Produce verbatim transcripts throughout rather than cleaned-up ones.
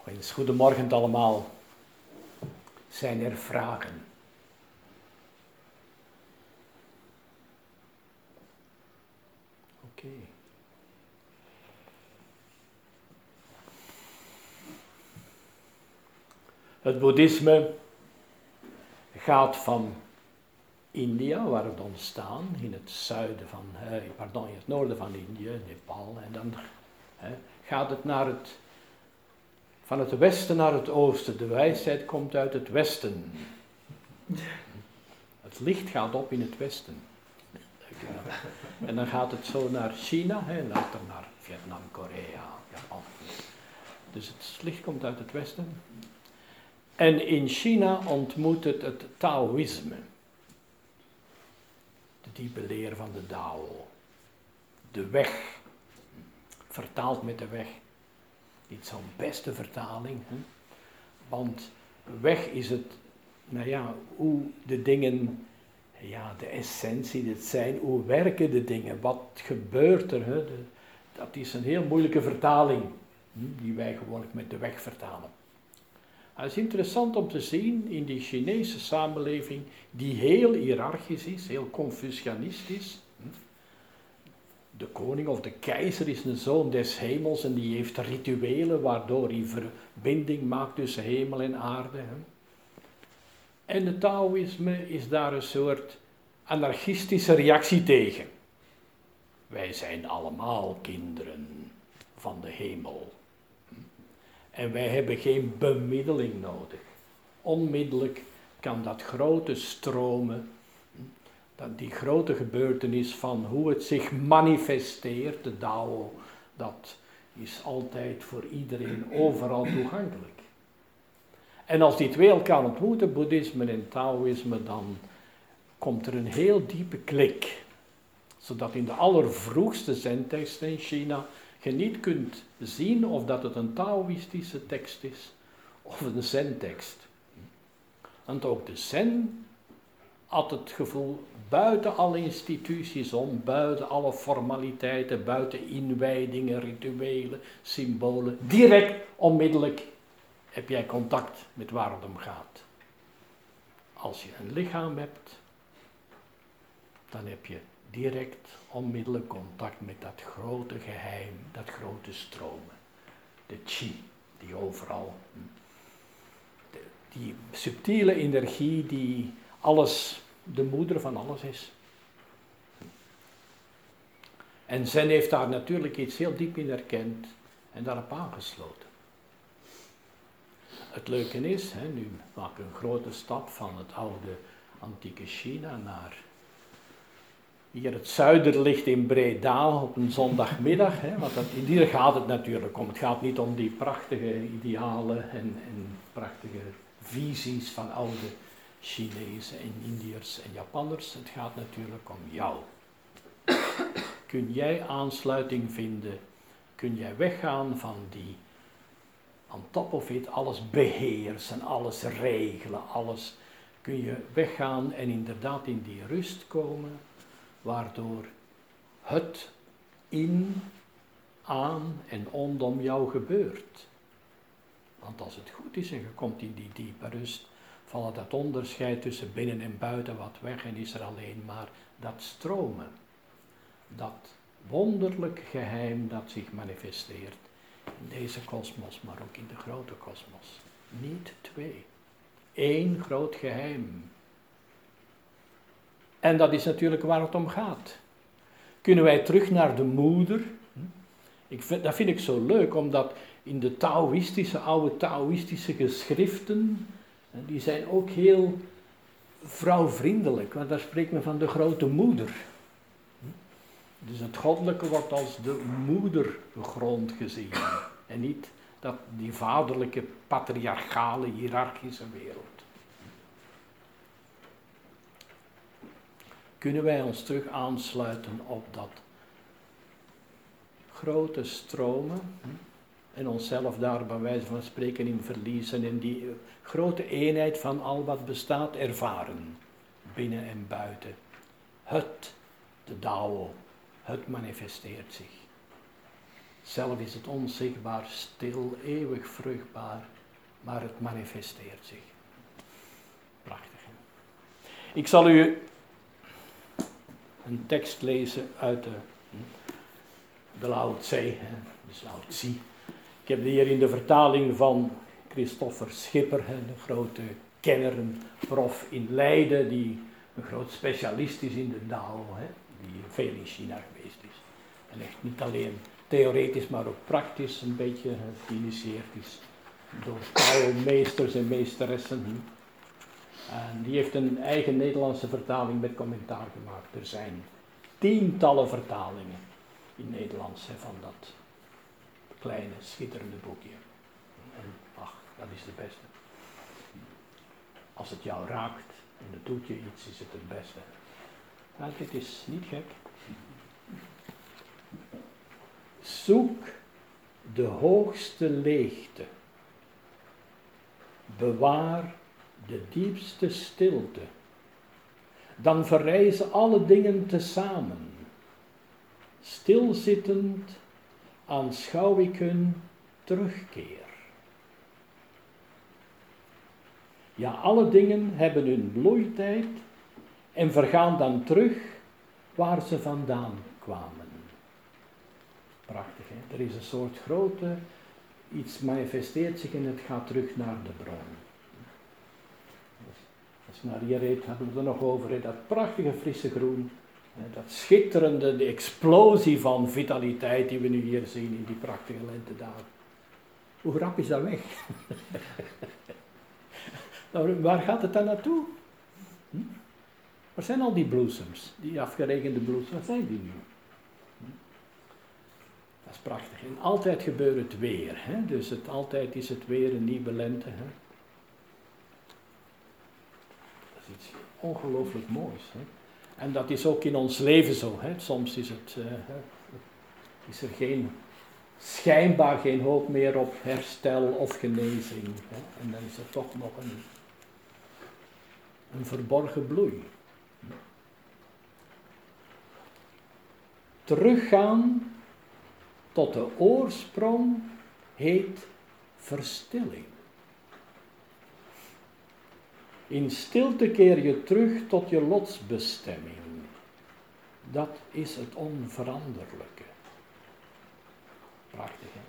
Nog eens goedemorgen allemaal. Zijn er vragen? Oké. Okay. Het boeddhisme gaat van India, waar het ontstaan, in het zuiden van, eh, pardon, in het noorden van India, Nepal, en dan eh, gaat het naar het, van het westen naar het oosten. De wijsheid komt uit het westen. Het licht gaat op in het westen. En dan gaat het zo naar China, en later naar Vietnam, Korea, Japan. Dus het licht komt uit het westen. En in China ontmoet het het Taoïsme. De diepe leer van de Tao. De weg. Vertaald met de weg. Niet zo'n beste vertaling. Hè? Want weg is het, nou ja, hoe de dingen, ja, de essentie, het zijn, hoe werken de dingen, wat gebeurt er. Hè? De, dat is een heel moeilijke vertaling, hm, die wij gewoonlijk met de weg vertalen. Het is interessant om te zien in die Chinese samenleving, die heel hiërarchisch is, heel confucianistisch. De koning of de keizer is een zoon des hemels en die heeft rituelen waardoor hij verbinding maakt tussen hemel en aarde. En het Taoïsme is daar een soort anarchistische reactie tegen. Wij zijn allemaal kinderen van de hemel. En wij hebben geen bemiddeling nodig. Onmiddellijk kan dat grote stromen, dat die grote gebeurtenis van hoe het zich manifesteert, de Tao, dat is altijd voor iedereen overal toegankelijk. En als die twee elkaar ontmoeten, boeddhisme en Taoïsme, dan komt er een heel diepe klik. Zodat in de allervroegste zenteksten in China je niet kunt zien of dat het een Taoïstische tekst is of een zentekst. Want ook de zen had het gevoel, buiten alle instituties om, buiten alle formaliteiten, buiten inwijdingen, rituelen, symbolen, direct, onmiddellijk heb jij contact met waar het om gaat. Als je een lichaam hebt, dan heb je direct, onmiddellijk contact met dat grote geheim, dat grote stromen. De chi, die overal, de, die subtiele energie die alles, de moeder van alles is. En Zen heeft daar natuurlijk iets heel diep in herkend en daarop aangesloten. Het leuke is, hè, nu maak ik een grote stap van het oude antieke China naar hier het zuiderlicht in Breda op een zondagmiddag, hè, want dat, hier gaat het natuurlijk om. Het gaat niet om die prachtige idealen en, en prachtige visies van oude Chinezen en Indiërs en Japanners. Het gaat natuurlijk om jou. Kun jij aansluiting vinden? Kun jij weggaan van die on top of it, alles beheersen, alles regelen, alles. Kun je weggaan en inderdaad in die rust komen, waardoor het in, aan en rondom jou gebeurt. Want als het goed is en je komt in die diepe rust, valt dat onderscheid tussen binnen en buiten wat weg en is er alleen maar dat stromen. Dat wonderlijk geheim dat zich manifesteert in deze kosmos, maar ook in de grote kosmos. Niet twee. Eén groot geheim. En dat is natuurlijk waar het om gaat. Kunnen wij terug naar de moeder? Ik vind, dat vind ik zo leuk, omdat in de Taoïstische, oude Taoïstische geschriften, die zijn ook heel vrouwvriendelijk, want daar spreekt men van de grote moeder. Dus het goddelijke wordt als de moedergrond gezien. En niet dat die vaderlijke, patriarchale, hiërarchische wereld. Kunnen wij ons terug aansluiten op dat grote stromen en onszelf daar bij wijze van spreken in verliezen en die grote eenheid van al wat bestaat ervaren, binnen en buiten. Het, de Tao, het manifesteert zich. Zelf is het onzichtbaar, stil, eeuwig vruchtbaar, maar het manifesteert zich. Prachtig. Hè? Ik zal u een tekst lezen uit de, de Lao Tse, dus Lao Tse. Ik heb die hier in de vertaling van Christopher Schipper, de grote kenner, een prof in Leiden, die een groot specialist is in de Dao, die veel in China geweest is. En echt niet alleen theoretisch, maar ook praktisch een beetje geïnitieerd is door Tao-meesters en meesteressen. En die heeft een eigen Nederlandse vertaling met commentaar gemaakt. Er zijn tientallen vertalingen in Nederlands hè, van dat kleine, schitterende boekje. En ach, dat is de beste. Als het jou raakt en het doet je iets, is het het beste. Nou, dit is niet gek. Zoek de hoogste leegte. Bewaar de diepste stilte. Dan verrijzen alle dingen tezamen. Stilzittend aanschouw ik hun terugkeer. Ja, alle dingen hebben hun bloeitijd en vergaan dan terug waar ze vandaan kwamen. Prachtig, hè? Er is een soort grote, iets manifesteert zich en het gaat terug naar de bron. Als je naar hier reed, hebben we het er nog over, hè? Dat prachtige frisse groen, hè? Dat schitterende, de explosie van vitaliteit die we nu hier zien in die prachtige lentedagen. Hoe rap is dat weg? Nou, waar gaat het dan naartoe? Hm? Waar zijn al die bloesems, die afgeregende bloesems, wat zijn die nu? Hm? Dat is prachtig. En altijd gebeurt het weer, hè? Dus het, altijd is het weer een nieuwe lente. Hè? Dat is iets ongelooflijk moois. Hè? En dat is ook in ons leven zo. Hè? Soms is, het, uh, is er geen, schijnbaar geen hoop meer op herstel of genezing. Hè? En dan is er toch nog een, een verborgen bloei. Teruggaan tot de oorsprong heet verstilling. In stilte keer je terug tot je lotsbestemming. Dat is het onveranderlijke. Prachtig, hè?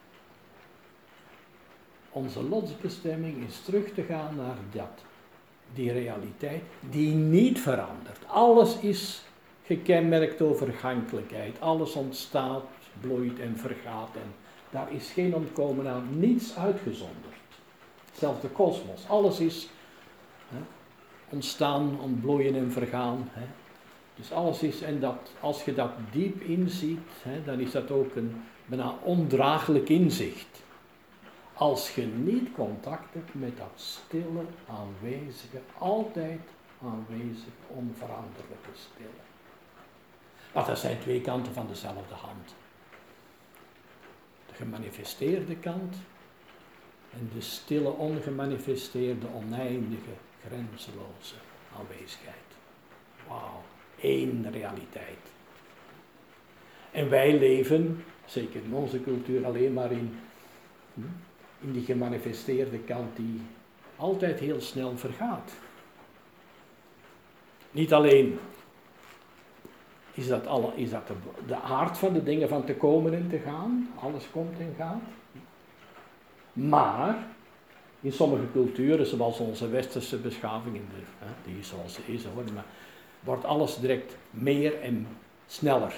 Onze lotsbestemming is terug te gaan naar dat, die realiteit die niet verandert. Alles is gekenmerkt door vergankelijkheid. Alles ontstaat, bloeit en vergaat en daar is geen ontkomen aan, niets uitgezonderd. Zelfs de kosmos, alles is hè, ontstaan, ontbloeien en vergaan. Hè. Dus alles is, en dat, als je dat diep inziet, hè, dan is dat ook een bijna ondraaglijk inzicht. Als je niet contact hebt met dat stille, aanwezige, altijd aanwezige, onveranderlijke stille. Maar dat zijn twee kanten van dezelfde hand. De gemanifesteerde kant en de stille, ongemanifesteerde, oneindige, grenzeloze aanwezigheid. Wauw, één realiteit. En wij leven, zeker in onze cultuur, alleen maar in, in die gemanifesteerde kant die altijd heel snel vergaat. Niet alleen is dat, alle, is dat de, de aard van de dingen van te komen en te gaan, alles komt en gaat. Maar in sommige culturen, zoals onze westerse beschaving, in de, hè, die is zoals ze is, hoor, maar wordt alles direct meer en sneller.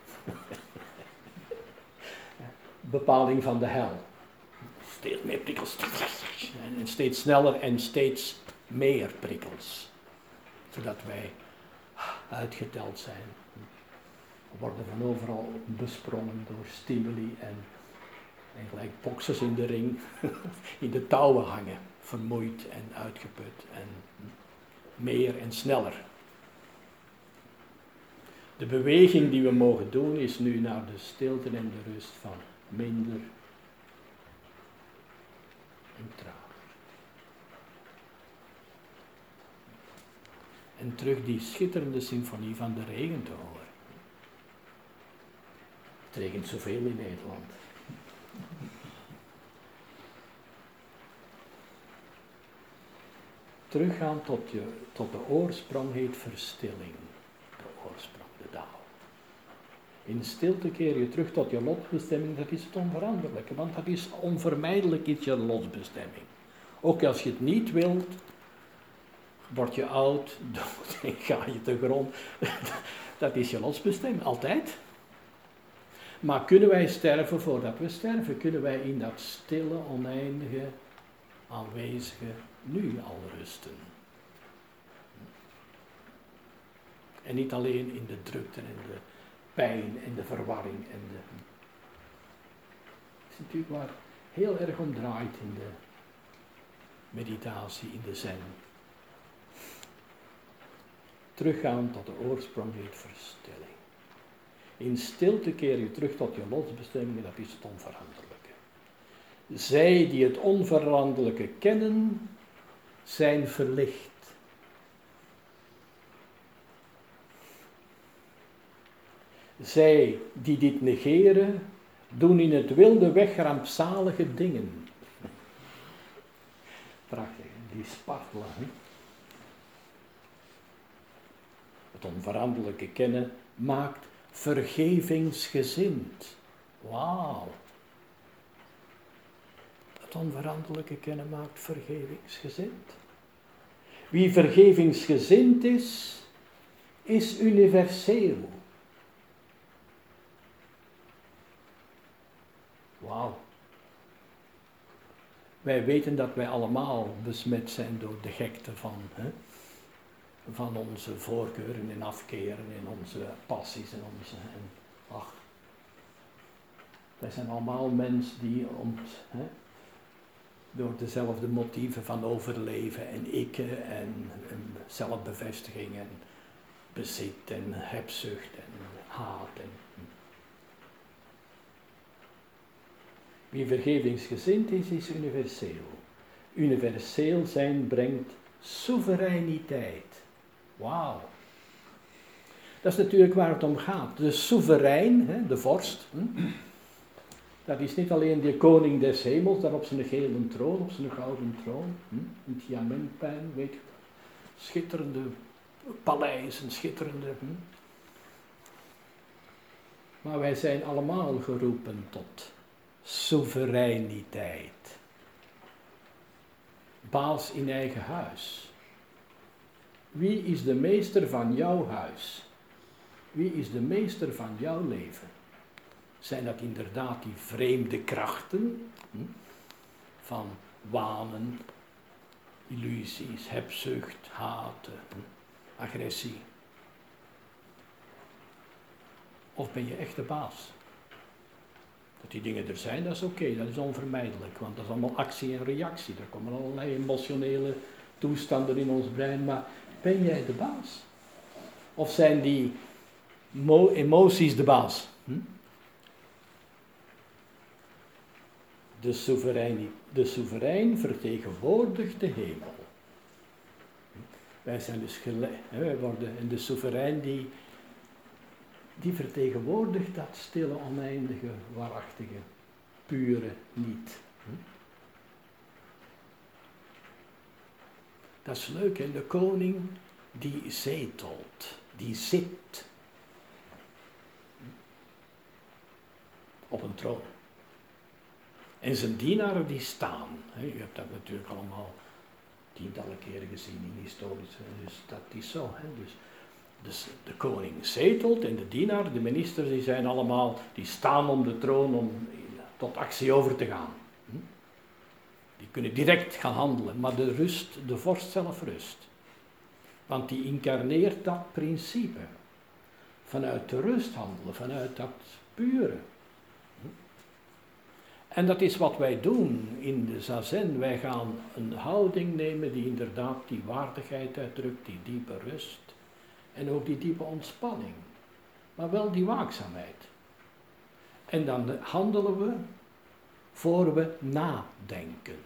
Bepaling van de hel. Steeds meer prikkels. En steeds sneller en steeds meer prikkels. Zodat wij uitgeteld zijn. We worden van overal besprongen door stimuli en, en gelijk boksers in de ring. In de touwen hangen. Vermoeid en uitgeput en meer en sneller. De beweging die we mogen doen is nu naar de stilte en de rust van minder en trager. En terug die schitterende symfonie van de regen te horen. Het regent zoveel in Nederland. Teruggaan tot, je, tot de oorsprong heet verstilling. De oorsprong, de Dao. In stilte keer je terug tot je lotbestemming, dat is het onveranderlijke, want dat is onvermijdelijk iets je lotbestemming. Ook als je het niet wilt, word je oud, dood en ga je te grond. Dat is je lotsbestemming, altijd. Maar kunnen wij sterven voordat we sterven? Kunnen wij in dat stille, oneindige, aanwezige nu al rusten? En niet alleen in de drukte en de pijn en de verwarring. En de... Het is natuurlijk waar heel erg om draait in de meditatie, in de zen. Teruggaan tot de oorsprong heet verstilling. In stilte keer je terug tot je lotsbestemming, dat is het onveranderlijke. Zij die het onveranderlijke kennen, zijn verlicht. Zij die dit negeren, doen in het wilde weg rampzalige dingen. Prachtig, die spartelen. Hè? Het onveranderlijke kennen maakt vergevingsgezind. Wauw. Het onveranderlijke kennen maakt vergevingsgezind. Wie vergevingsgezind is, is universeel. Wauw. Wij weten dat wij allemaal besmet zijn door de gekte van, hè, van onze voorkeuren en afkeren en onze passies en onze... En, ach, wij zijn allemaal mensen die ont, hè, door dezelfde motieven van overleven en ikken en, en zelfbevestiging en bezit en hebzucht en haat en... Wie vergevingsgezind is, is universeel. Universeel zijn brengt soevereiniteit. Wauw. Dat is natuurlijk waar het om gaat. De soeverein, hè, de vorst, hè, dat is niet alleen de koning des hemels, daar op zijn gele troon, op zijn gouden troon, hè, in diamantpijn, weet je, schitterende paleizen, schitterende... Hè. Maar wij zijn allemaal geroepen tot soevereiniteit. Baas in eigen huis. Wie is de meester van jouw huis? Wie is de meester van jouw leven? Zijn dat inderdaad die vreemde krachten hm? van wanen, illusies, hebzucht, haat, hm? agressie? Of ben je echt de baas? Dat die dingen er zijn, dat is oké, okay, dat is onvermijdelijk, want dat is allemaal actie en reactie. Er komen allerlei emotionele toestanden in ons brein, maar ben jij de baas? Of zijn die mo- emoties de baas? Hm? De soeverein, de soeverein vertegenwoordigt de hemel. Wij zijn dus gelijk, wij worden, en de soeverein die, die vertegenwoordigt dat stille, oneindige, waarachtige, pure niet. Dat is leuk, hè? De koning die zetelt, die zit op een troon. En zijn dienaren die staan. Hè? U hebt dat natuurlijk allemaal tientallen keren gezien in historische, dus dat is zo. Hè? Dus, dus de koning zetelt en de dienaren, de ministers, die zijn allemaal, die staan om de troon om tot actie over te gaan. Hm? Die kunnen direct gaan handelen, maar de rust, de vorst zelf rust. Want die incarneert dat principe. Vanuit de rust handelen, vanuit dat pure. En dat is wat wij doen in de zazen. Wij gaan een houding nemen die inderdaad die waardigheid uitdrukt, die diepe rust. En ook die diepe ontspanning. Maar wel die waakzaamheid. En dan handelen we voor we nadenken.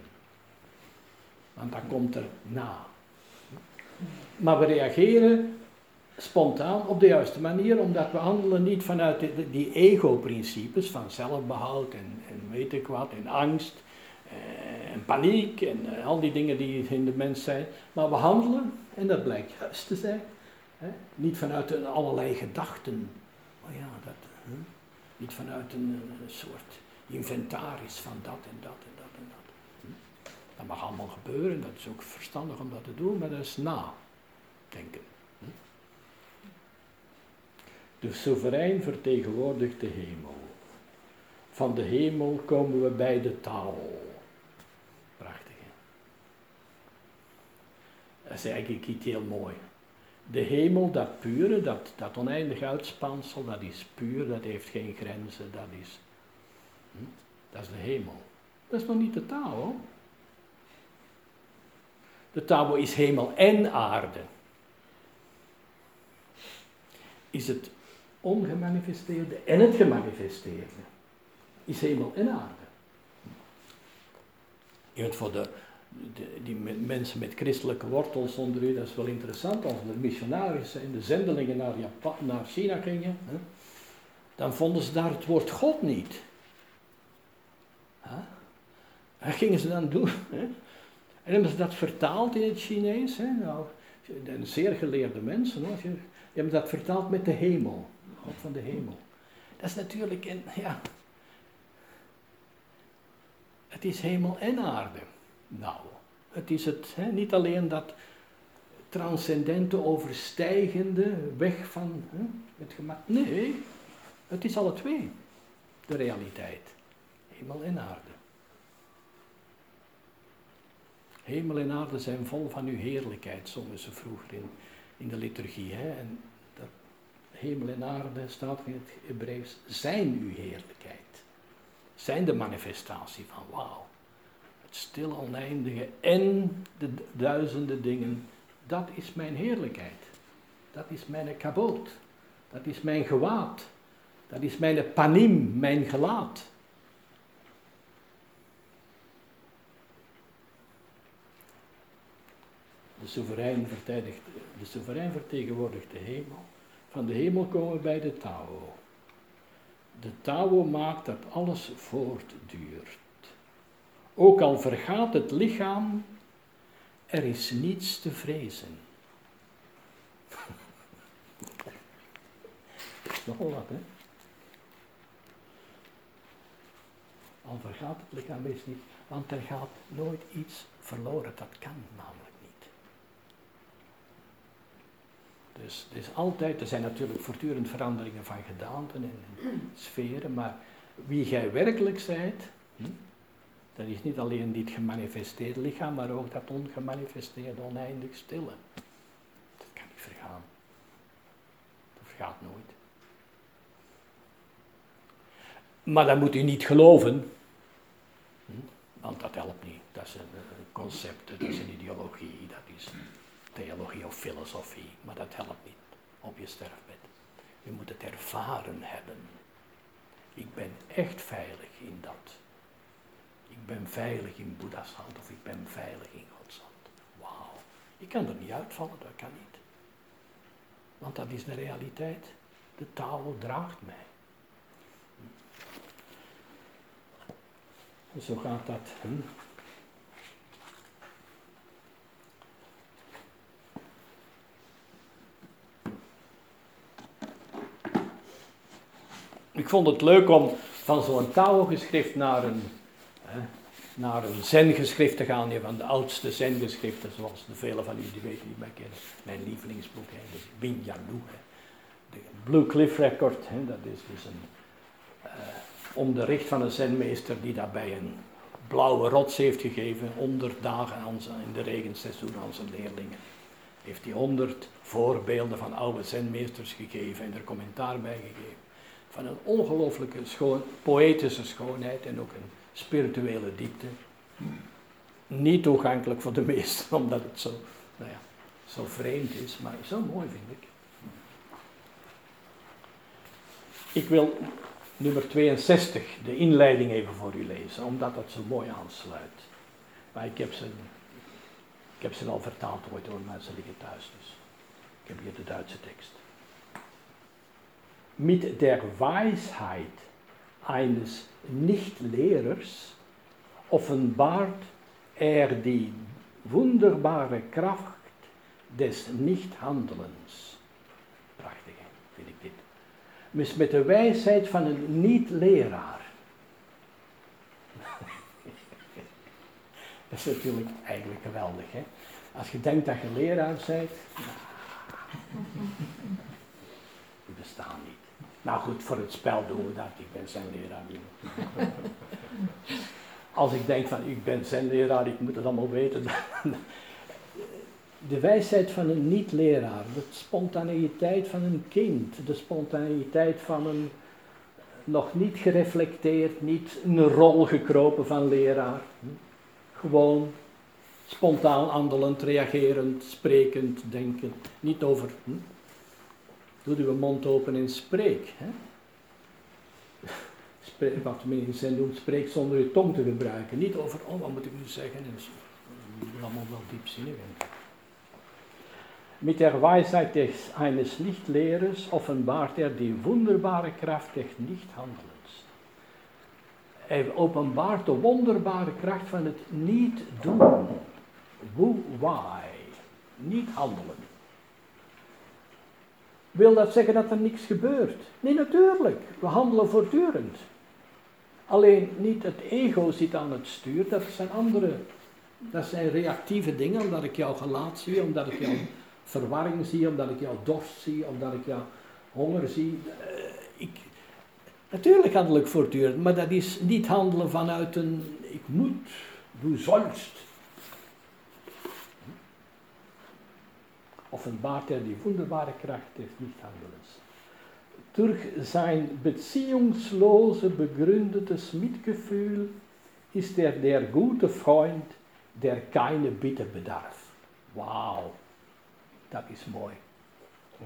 Want dan komt er na. Maar we reageren spontaan, op de juiste manier, omdat we handelen niet vanuit die, die ego-principes van zelfbehoud en, en weet ik wat, en angst eh, en paniek en uh, al die dingen die in de mens zijn. Maar we handelen, en dat blijkt juist te zijn, hè, niet vanuit een allerlei gedachten. Oh ja, dat, hè, niet vanuit een, een soort inventaris van dat en dat en dat en dat. Hm. Dat mag allemaal gebeuren, dat is ook verstandig om dat te doen, maar dat is nadenken. De soeverein vertegenwoordigt de hemel. Van de hemel komen we bij de Tao. Prachtig, hè? Dat is eigenlijk iets heel mooi. De hemel, dat pure, dat, dat oneindig uitspansel, dat is puur, dat heeft geen grenzen, dat is, hm? dat is de hemel. Dat is nog niet de Tao. De Tao is hemel en aarde. Is het ongemanifesteerde en het gemanifesteerde. Is hemel en aarde. Even voor de, de, die mensen met christelijke wortels onder u, dat is wel interessant. Als de missionarissen en de zendelingen naar, Japan, naar China gingen, hè, dan vonden ze daar het woord God niet. Huh? En gingen ze dan doen. Hè? En hebben ze dat vertaald in het Chinees. Hè? Nou, en zeer geleerde mensen, hoor. Die hebben dat vertaald met de hemel. God van de hemel. Dat is natuurlijk, een, ja... Het is hemel en aarde. Nou, het is het, hè, niet alleen dat transcendente, overstijgende, weg van hè, het gemak. Nee, het is alle twee. De realiteit. Hemel en aarde. Hemel en aarde zijn vol van uw heerlijkheid, zongen ze vroeger in, in de liturgie. Hè? En dat hemel en aarde staat in het Hebreeuws, zijn uw heerlijkheid. Zijn de manifestatie van wauw. Het stil oneindige en de duizenden dingen, dat is mijn heerlijkheid. Dat is mijn kaboot. Dat is mijn gewaad. Dat is mijn panim, mijn gelaat. De soeverein, de soeverein vertegenwoordigt de hemel. Van de hemel komen we bij de Tao. De Tao maakt dat alles voortduurt. Ook al vergaat het lichaam, er is niets te vrezen. Dat is nogal wat, hè? Al vergaat het lichaam, is niet, want er gaat nooit iets verloren. Dat kan namelijk niet. Dus er is altijd, er zijn natuurlijk voortdurend veranderingen van gedaanten en, en sferen, maar wie gij werkelijk zijt, hm, dat is niet alleen dit gemanifesteerde lichaam, maar ook dat ongemanifesteerde oneindig stille. Dat kan niet vergaan. Dat vergaat nooit. Maar dat moet u niet geloven, hm, want dat helpt niet. Dat is een, een concept, dat is een ideologie, dat is theologie of filosofie, maar dat helpt niet op je sterfbed. Je moet het ervaren hebben. Ik ben echt veilig in dat. Ik ben veilig in Boeddha's hand of ik ben veilig in Gods hand. Wauw. Ik kan er niet uitvallen, dat kan niet. Want dat is de realiteit. De Tao draagt mij. En zo gaat dat. Hm? Ik vond het leuk om van zo'n Tao-geschrift naar een, hè, naar een zen-geschrift te gaan, een van de oudste zen-geschriften, zoals de velen van u die weten die mij kennen. Mijn lievelingsboek, hè, dat is Binjanu. De Blue Cliff Record, hè, dat is dus een uh, onderricht van een zenmeester die dat bij een blauwe rots heeft gegeven, honderd dagen aan zijn, in de regenseizoen aan zijn leerlingen. Heeft hij honderd voorbeelden van oude zenmeesters gegeven en er commentaar bij gegeven. Van een ongelooflijke schoon, poëtische schoonheid en ook een spirituele diepte. Niet toegankelijk voor de meesten, omdat het zo, nou ja, zo vreemd is, maar zo mooi vind ik. Ik wil nummer tweeënzestig, de inleiding even voor u lezen, omdat dat zo mooi aansluit. Maar ik heb ze, ik heb ze al vertaald ooit hoor, maar ze liggen thuis dus. Ik heb hier de Duitse tekst. Mit der Weisheit eines Nichtlehrers offenbart er die wunderbare Kraft des Nichthandelens. Prachtig, hè? Vind ik dit. Dus met de wijsheid van een niet-leraar. Dat is natuurlijk eigenlijk geweldig, hè? Als je denkt dat je leraar bent, die bestaan niet. Nou goed, voor het spel doen we dat, ik ben zijn leraar niet. Als ik denk van, ik ben zijn leraar, ik moet het allemaal weten. De wijsheid van een niet-leraar, de spontaneïteit van een kind, de spontaneïteit van een nog niet gereflecteerd, niet een rol gekropen van leraar. Gewoon spontaan handelend, reagerend, sprekend, denkend. Niet over, hm? Doe uw mond open en spreek. Hè? Spreek, wat mensen doen, spreek zonder je tong te gebruiken. Niet over, oh wat moet ik nu zeggen. En zo. Dat is allemaal wel diepzinnig. Mit der Weisheit des eines Nichtlehrers offenbart er die wunderbare Kraft des Nichthandelns. Hij openbaart de wonderbare kracht van het niet doen. Wu wai. Niet handelen. Wil dat zeggen dat er niks gebeurt? Nee, natuurlijk. We handelen voortdurend. Alleen niet het ego zit aan het stuur, dat zijn andere, dat zijn reactieve dingen, omdat ik jouw gelaat zie, omdat ik jouw verwarring zie, omdat ik jouw dorst zie, omdat ik jouw honger zie. Uh, ik, natuurlijk handel ik voortdurend, maar dat is niet handelen vanuit een ik moet, du sollst. Offenbart er die wunderbare Kraft des Nichthandelns. Durch sein beziehungslose, begründetes Mitgefühl ist er der gute Freund, der keine Bitte bedarf. Wauw, dat is mooi. Hm?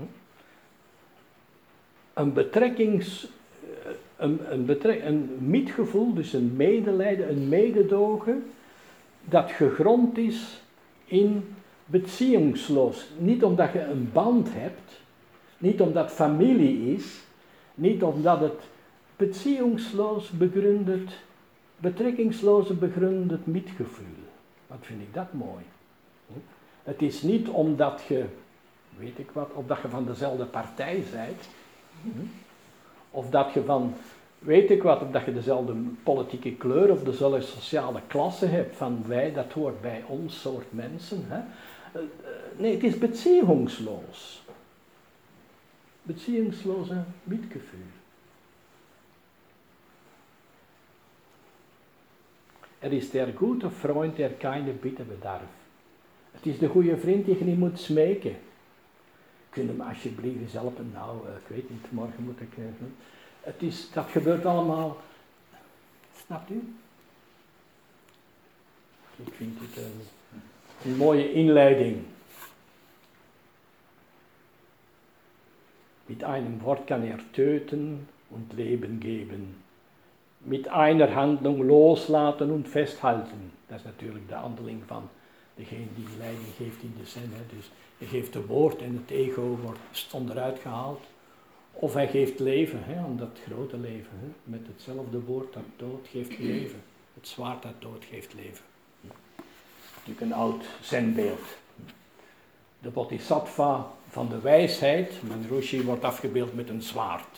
Een betrekkings, een, een, betrek, een mitgevoel, dus een medelijden, een mededogen, dat gegrond is in beziehungsloos. Niet omdat je een band hebt, niet omdat familie is, niet omdat het beziehungsloos begründet, betrekkingsloos begründet mitgevoel. Wat vind ik dat mooi. Het is niet omdat je, weet ik wat, of dat je van dezelfde partij bent, of dat je van, weet ik wat, of dat je dezelfde politieke kleur of dezelfde sociale klasse hebt, van wij, dat hoort bij ons soort mensen. Hè? Nee, het is beziehungsloos. Beziehungslose Mitgefühl. Er is der gute Freund, der keine Bitte bedarf. Het is de goede vriend die je niet moet smeken. Kun je me alsjeblieft eens helpen? Nou, uh, ik weet niet, morgen moet ik... Uh, het is, dat gebeurt allemaal... Snapt u? Ik vind het een, een mooie inleiding. Mit einem Wort kann er töten und Leben geben. Mit einer Handlung loslaten und festhalten. Dat is natuurlijk de handeling van degene die leiding geeft in de zen. Hè. Dus je geeft het woord en het ego wordt onderuit gehaald. Of hij geeft leven, hè, om dat grote leven. Hè. Met hetzelfde woord dat dood geeft leven. Het zwaard dat dood geeft leven. Natuurlijk een oud zenbeeld. De bodhisattva van de wijsheid, mijn Roshi, wordt afgebeeld met een zwaard.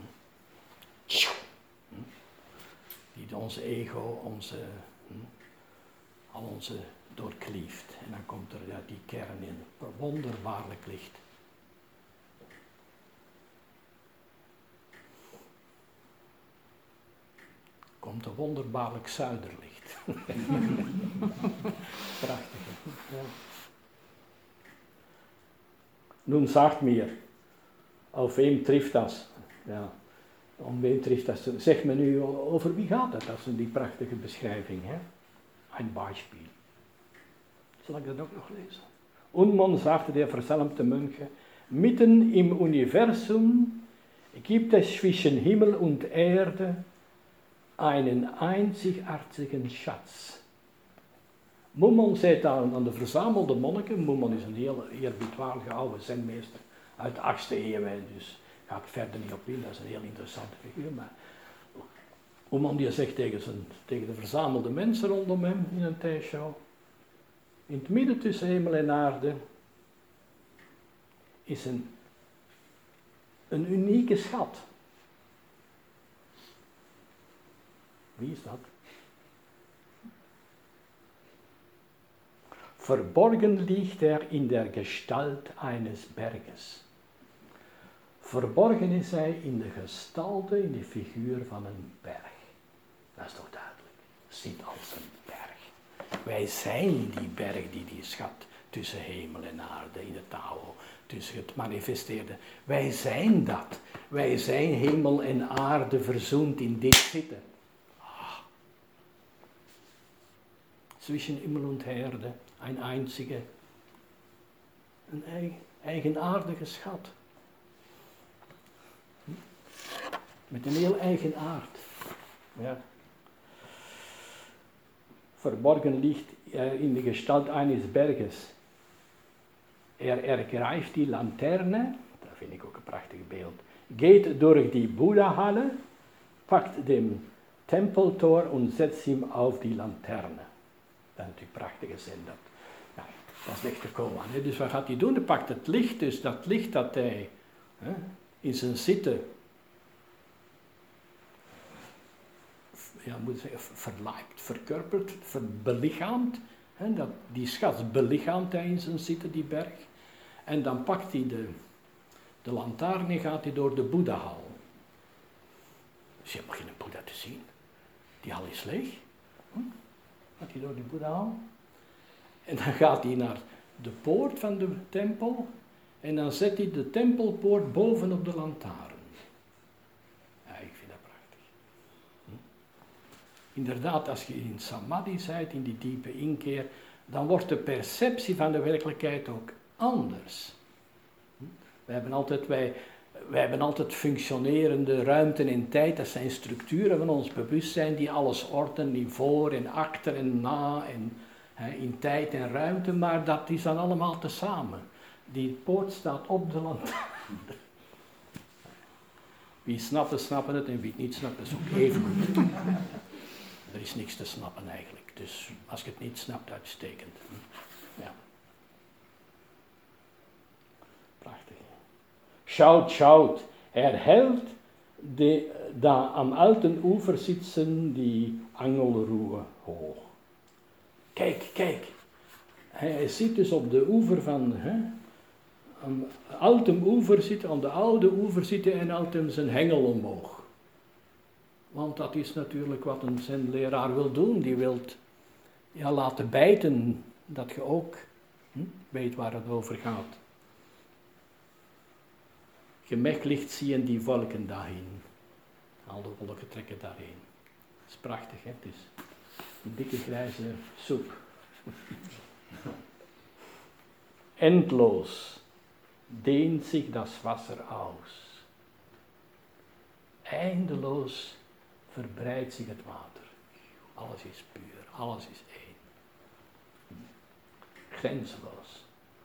Die onze ego, onze, al onze doorklieft. En dan komt er ja, die kern in, wonderbaarlijk licht. Komt een wonderbaarlijk zuiderlicht. Prachtig. Ja. Nun sagt mir, auf wem trifft das? Ja, om wem trifft das? Zeg me nu, over wie gaat het? Dat is die prachtige beschrijving. Hè? Ein Beispiel. Zal ik dat ook nog lezen? Unmon sagte der versammelte Mönche, mitten im Universum gibt es zwischen Himmel und Erde einen einzigartigen Schatz. Moemon zei aan, aan de verzamelde monniken, Moemon is een heel eerbiedwaardige oude zenmeester uit de achtste eeuw, dus ga ik verder niet op in, dat is een heel interessante figuur, maar Moemon die zegt tegen, zijn, tegen de verzamelde mensen rondom hem in een tijdshow, in het midden tussen hemel en aarde is een, een unieke schat. Wie is dat? Verborgen liegt er in der Gestalt eines Berges. Verborgen is hij in de gestalte, in de figuur van een berg. Dat is toch duidelijk. Ziet als een berg. Wij zijn die berg die die schat tussen hemel en aarde in de Tao, tussen het manifesteerde. Wij zijn dat. Wij zijn hemel en aarde verzoend in dit zitten. Ah. Zwischen Himmel und Erde, een einzige, een eigenaardige schat. Met een heel eigen aard. Ja. Verborgen ligt er in de Gestalt eines Berges. Er ergreift die Lanterne, dat vind ik ook een prachtig beeld, geht durch die Buddha-Halle, pakt dem Tempeltor und setzt hem auf die Lanterne. Dat is natuurlijk prachtige zin. Dat, ja, dat is echt te komen. Hè. Dus wat gaat hij doen? Hij pakt het licht, dus dat licht dat hij hè, in zijn zitten, ja, moet ik zeggen, verlijkt, verkörpert, verbelichaamt. Hè, dat, die schat belichaamt hij in zijn zitten, die berg. En dan pakt hij de, de lantaarn en gaat hij door de Boeddha-hal. Dus je hebt geen Boeddha te zien. Die hal is leeg. Hm? Gaat hij door die Boeddha-hal. En dan gaat hij naar de poort van de tempel. En dan zet hij de tempelpoort bovenop de lantaarn. Ja, ik vind dat prachtig. Hm? Inderdaad, als je in samadhi bent, in die diepe inkeer, dan wordt de perceptie van de werkelijkheid ook anders. Hm? Wij hebben altijd, wij, wij hebben altijd functionerende ruimte en tijd, dat zijn structuren van ons bewustzijn die alles ordenen in voor en achter en na en he, in tijd en ruimte, maar dat is dan allemaal tezamen. Die poort staat op de lantaarn. Wie snapt, snappen het en wie het niet snapt, is ook even goed. Er is niks te snappen eigenlijk, dus als je het niet snapt, uitstekend. Ja. Prachtig. Schaut, schaut, er hält de, da am alten Ufer sitzen die Angelruhe hoog. Kijk, kijk. Hij zit dus op de oever van, hè, aan de altem oever zitten, aan de oude oever zitten en houdt hem zijn hengel omhoog. Want dat is natuurlijk wat een zenleraar wil doen. Die wil ja, laten bijten dat je ook hm, weet waar het over gaat. Gemächlich zien die wolken daarheen. Al de wolken trekken daarheen. Dat is prachtig, hè? Het is een dikke grijze soep. Endlos dehnt sich das Wasser aus. Eindeloos verbreidt zich het water. Alles is puur, alles is één. Grenzeloos.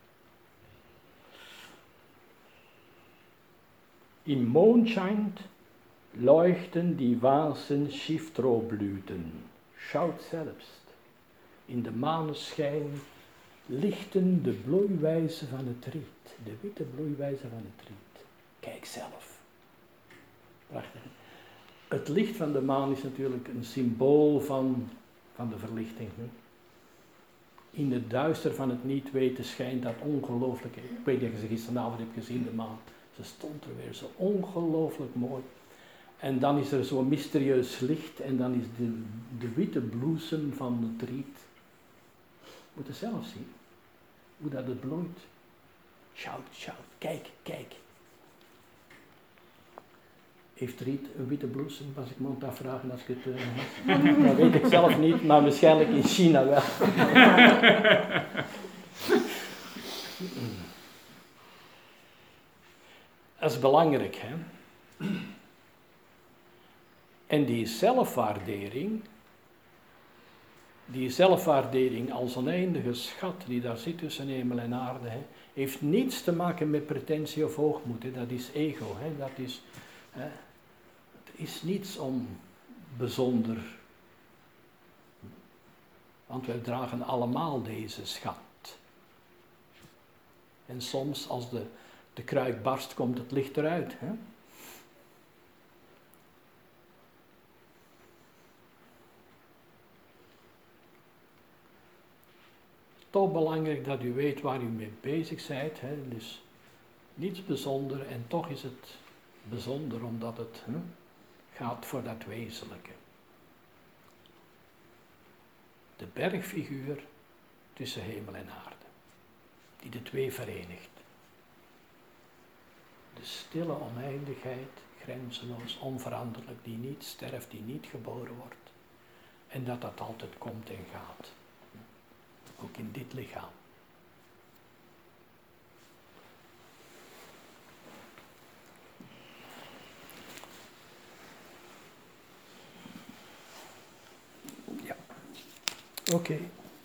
Im Mondschein leuchten die weißen Schiffstrohblüten. Schaut selbst. In de maneschijn lichten de bloeiwijzen van het riet. De witte bloeiwijzen van het riet. Kijk zelf. Prachtig. Het licht van de maan is natuurlijk een symbool van, van de verlichting. Hè? In het duister van het niet weten schijnt dat ongelooflijk. Ik weet niet of je gisteravond hebt gezien, de maan. Ze stond er weer zo ongelooflijk mooi. En dan is er zo'n mysterieus licht en dan is de, de witte bloesem van het riet. Je moet het zelf zien. Hoe dat het bloeit. Shout, shout, kijk, kijk. Heeft riet een witte bloesem? Was ik me aan het afvragen als ik het... Uh, dat weet ik zelf niet, maar waarschijnlijk in China wel. Dat is belangrijk, hè. En die zelfwaardering, die zelfwaardering als oneindige schat die daar zit tussen hemel en aarde, hè, heeft niets te maken met pretentie of hoogmoed. Hè. Dat is ego. Hè. Dat is, hè, het is niets om bijzonder. Want wij dragen allemaal deze schat. En soms als de, de kruik barst, komt het licht eruit. Hè. Toch belangrijk dat u weet waar u mee bezig bent. Hè. Dus niets bijzonder en toch is het bijzonder omdat het hè, gaat voor dat wezenlijke. De bergfiguur tussen hemel en aarde, die de twee verenigt. De stille oneindigheid, grenzeloos, onveranderlijk, die niet sterft, die niet geboren wordt. En dat dat altijd komt en gaat. Ook in dit lichaam. Ja. Oké. Okay.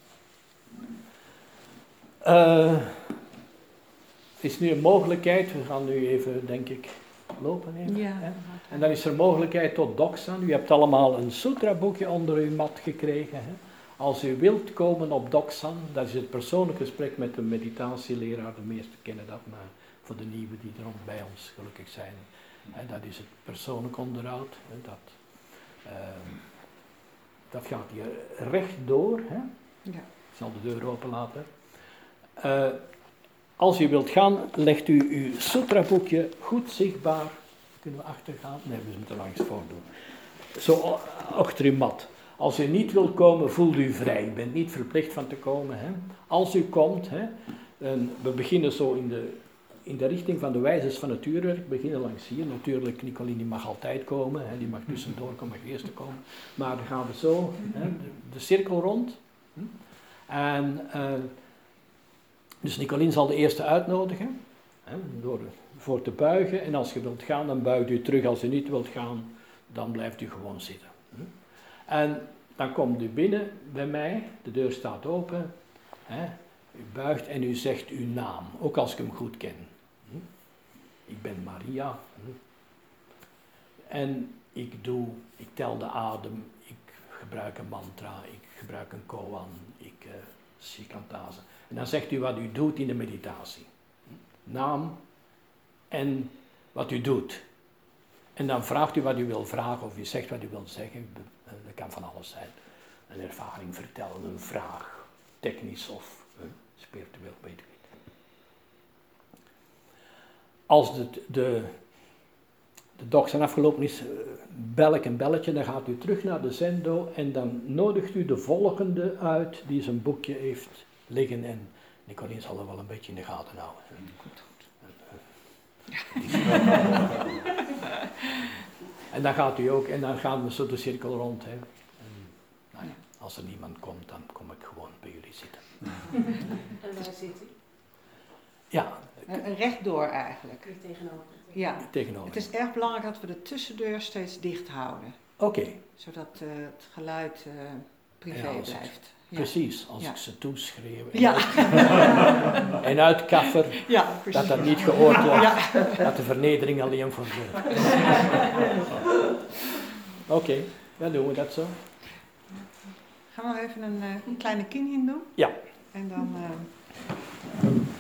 Uh, is nu een mogelijkheid, we gaan nu even, denk ik, lopen even. Ja. Hè? En dan is er mogelijkheid tot Doksan. U hebt allemaal een sutra-boekje onder uw mat gekregen. Hè? Als u wilt komen op Doksan, dat is het persoonlijk gesprek met de meditatieleraar, de meesten kennen dat, maar voor de nieuwe die er ook bij ons gelukkig zijn, hè, dat is het persoonlijk onderhoud. Hè, dat, uh, dat gaat hier rechtdoor. Hè. Ja. Ik zal de deur openlaten. Uh, als u wilt gaan, legt u uw sutra-boekje goed zichtbaar. Kunnen we achtergaan? Nee, we moeten langs voordoen. Zo achter uw mat. Als u niet wilt komen, voelt u vrij. U bent niet verplicht van te komen. Hè. Als u komt, hè, en we beginnen zo in de, in de richting van de wijzers van het uurwerk. We beginnen langs hier. Natuurlijk, Nicolien die mag altijd komen. Hè, die mag tussendoor komen, mag eerst komen. Maar dan gaan we zo hè, de, de cirkel rond. En uh, dus Nicolien zal de eerste uitnodigen. Hè, door voor te buigen. En als je wilt gaan, dan buigt u terug. Als u niet wilt gaan, dan blijft u gewoon zitten. En dan komt u binnen bij mij, de deur staat open, hè, u buigt en u zegt uw naam, ook als ik hem goed ken. Hm? Ik ben Maria. Hm? En ik doe, ik tel de adem, ik gebruik een mantra, ik gebruik een koan, ik uh, shikantaza. En dan zegt u wat u doet in de meditatie. Hm? Naam en wat u doet. En dan vraagt u wat u wil vragen of u zegt wat u wilt zeggen. Dat kan van alles zijn. Een ervaring vertellen, een vraag, technisch of uh, spiritueel, weet ik niet. Als de, de, de Doksan afgelopen is, uh, bel ik een belletje, dan gaat u terug naar de zendo en dan nodigt u de volgende uit die zijn boekje heeft liggen en Nicolien zal er wel een beetje in de gaten houden. Goed, goed. En dan gaat u ook, en dan gaan we zo de cirkel rond. Hè. En, nou ja, als er niemand komt, dan kom ik gewoon bij jullie zitten. En waar zit u? Ja. Een rechtdoor eigenlijk. Hier tegenover. Ja. Tegenover. Het is erg belangrijk dat we de tussendeur steeds dicht houden. Oké. Okay. Zodat uh, het geluid uh, privé ja, blijft. Het, ja. Precies, als ja. ik ze toeschreeuw en, ja. uit, en uitkaffer, ja, dat dat niet gehoord wordt, ja. dat de vernedering alleen voor de... Oké, okay, dan doen we dat zo. Gaan we nog even een, uh, een kleine kinhin doen? Ja. En dan... Uh...